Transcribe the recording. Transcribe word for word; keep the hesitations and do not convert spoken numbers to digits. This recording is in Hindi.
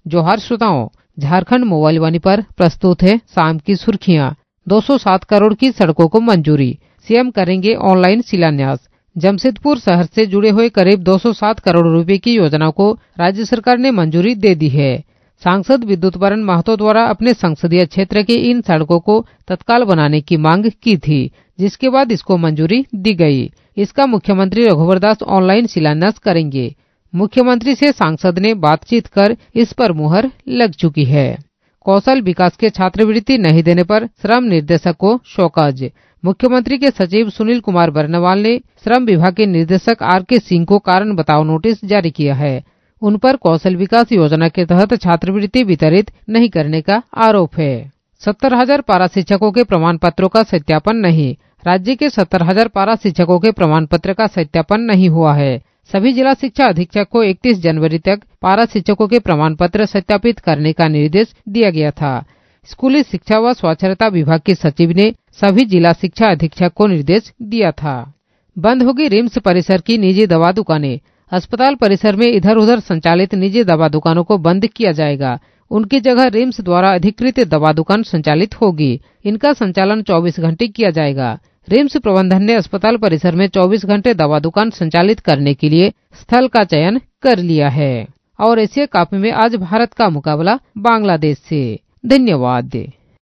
जोहार श्रोताओं, झारखंड मोबाइल वाणी पर प्रस्तुत है शाम की सुर्खियां। दो सौ सात करोड़ की सड़कों को मंजूरी, सीएम करेंगे ऑनलाइन शिलान्यास। जमशेदपुर शहर से जुड़े हुए करीब दो सौ सात करोड़ रुपए की योजना को राज्य सरकार ने मंजूरी दे दी है। सांसद विद्युत बरण महतो द्वारा अपने संसदीय क्षेत्र के इन सड़कों को तत्काल बनाने की मांग की थी, जिसके बाद इसको मंजूरी दी गई। इसका मुख्यमंत्री रघुवर दास ऑनलाइन शिलान्यास करेंगे। मुख्यमंत्री से सांसद ने बातचीत कर इस पर मुहर लग चुकी है। कौशल विकास के छात्रवृत्ति नहीं देने पर श्रम निर्देशक को शोकज। मुख्यमंत्री के सचिव सुनील कुमार बरनवाल ने श्रम विभाग के निर्देशक आर के सिंह को कारण बताओ नोटिस जारी किया है। उन पर कौशल विकास योजना के तहत छात्रवृत्ति वितरित नहीं करने का आरोप है। सत्तर हजार पारा शिक्षकों के प्रमाण पत्रों का सत्यापन नहीं। राज्य के सत्तर हजार पारा शिक्षकों के प्रमाण पत्र का सत्यापन नहीं हुआ है। सभी जिला शिक्षा अधीक्षक को इकतीस जनवरी तक पारा शिक्षकों के प्रमाण पत्र सत्यापित करने का निर्देश दिया गया था। स्कूली शिक्षा व साक्षरता विभाग के सचिव ने सभी जिला शिक्षा अधीक्षक को निर्देश दिया था। बंद होगी रिम्स परिसर की निजी दवा दुकानें। अस्पताल परिसर में इधर उधर संचालित निजी दवा दुकानों को बंद किया जाएगा। उनकी जगह रिम्स द्वारा अधिकृत दवा दुकान संचालित होगी। इनका संचालन चौबीस घंटे किया जाएगा। रिम्स प्रबंधन ने अस्पताल परिसर में चौबीस घंटे दवा दुकान संचालित करने के लिए स्थल का चयन कर लिया है। और एशिया कप में आज भारत का मुकाबला बांग्लादेश से। धन्यवाद।